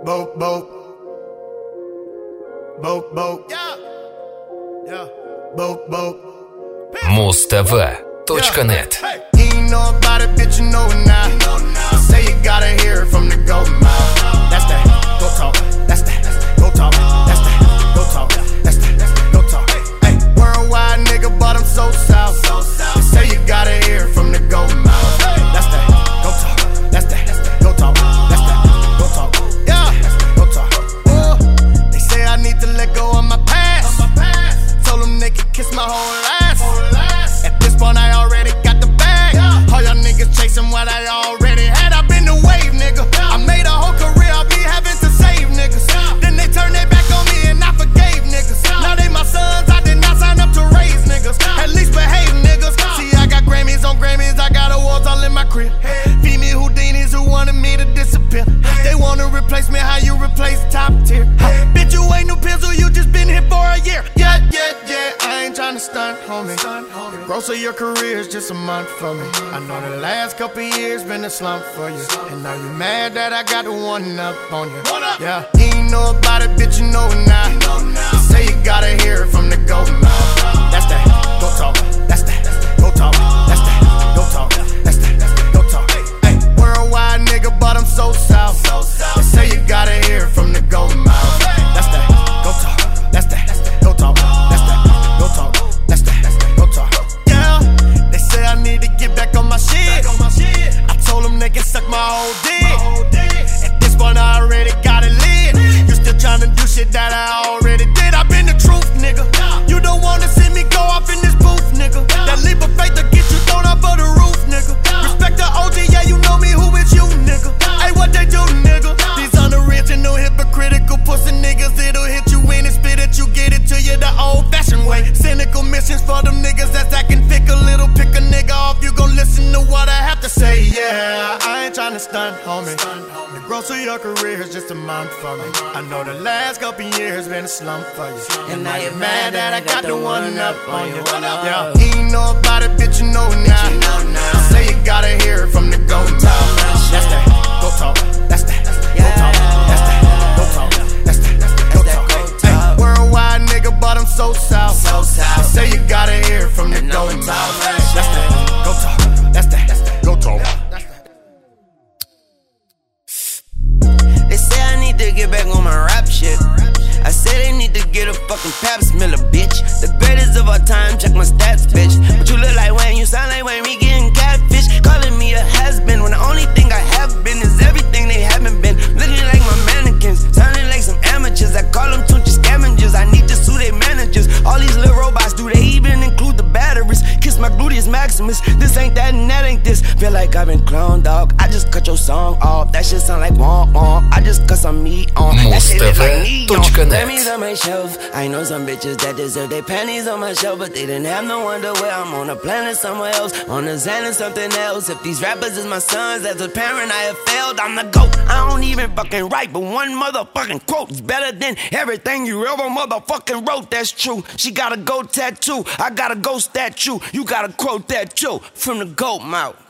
Boat. Mustv.net. You ain't know about it, bitch, you know it now. You say you gotta hear it from the goat mouth. That's that, go talk. That's that, go talk. That's that, go talk. That's that, go talk. Hey, worldwide nigga, but I'm so south. You say you gotta hear it from the goat mouth. That's that, go talk. That's that, go talk. That's that, go talk. Yeah, go talk. They say I need to let go of my past. Told them they could kiss my whole ass. At this point I already got the bag. All y'all niggas chasing what I already had. I been the wave, nigga. I made a whole career, I be having to save niggas. Then they turn their back on me and I forgave niggas. Now they my sons, I did not sign up to raise niggas. At least behave niggas. See, I got Grammys on Grammys, I got awards all in my crib. Feed me Houdinis who wanted me to disappear. They wanna replace me, how you replace top tier? Bitch, you ain't no pencil, you just been here for a year. Yeah, I ain't tryna stunt, homie. The growth of your career is just a month for me. I know the last couple years been a slump for you. And now you mad that I got the one up on you. Yeah, you ain't know about it, bitch, you know it now. You say you gotta hear it from the goat mouth. That's that, go talk. That's that, go talk. That's that, go talk. That's that, go talk. Hey, worldwide nigga, but I'm so south. You say you gotta hear it from the goat mouth. That's that, go talk. That's that, go talk. That's that, go talk. That's that, go talk. Yeah, they say I need to get back on my shit. I told them they can suck my whole dick. At this point I already got it lit. You still tryna do shit that I already did. I been the truth, nigga. You don't wanna see me go off in this booth, nigga. That leap of faith to get you thrown off of the roof, nigga. Respect the OG, yeah, you know me, who is you, nigga? Hey, what they do, nigga? These unoriginal, hypocritical pussy niggas, it'll hit you in and spit at you, get it to you the old-fashioned way. Cynical missions for them niggas that's acting thick a little. Pick a nigga off, you gon' listen to what I have to say. Yeah, I ain't tryna stunt, homie. The growth of your career is just a month for me. I know the last couple years been a slump for you. And now you're mad that I got the one up on you. Yeah, you ain't know about it, bitch, you know it now. You say you gotta hear it from the goat mouth. That's that, go talk. That's that, go talk. That's that, go talk. That's that, go talk. Hey, worldwide nigga, but I'm so south. You say you gotta hear it from the goat mouth. That's that, go talk. That's that, go talk. They say I need to get back on my rap shit. I say they need to get a fucking pap smeller, bitch. The greatest of all time, check my stats, bitch. But you look like Wayne, you sound like Wayne, me getting catfish. Calling me a has-been, when the only thing I have been is everything they haven't been. Looking like my mannequins, sounding like some amateurs. I call them tunches scavengers, I need to sue their managers. All these little robots, do they even include the batteries? Kiss my gluteus maximus, this ain't that and that ain't this. Feel like I've been cloned, dog. I just cut your song off, that shit sound like womp womp. I just cut some meat on, that shit look like neon. Grammys on my shelf. I know some bitches that deserve their panties on my shelf, but they didn't have no underwear. I'm on a planet somewhere else, on a Xan and something else. If these rappers is my sons, as a parent I have failed. I'm the GOAT. I don't even fucking write, but one motherfucking quote is better than everything you ever motherfucking wrote. That's true. She got a goat tattoo, I got a ghost statue. You got a quote that too, from the GOAT mouth.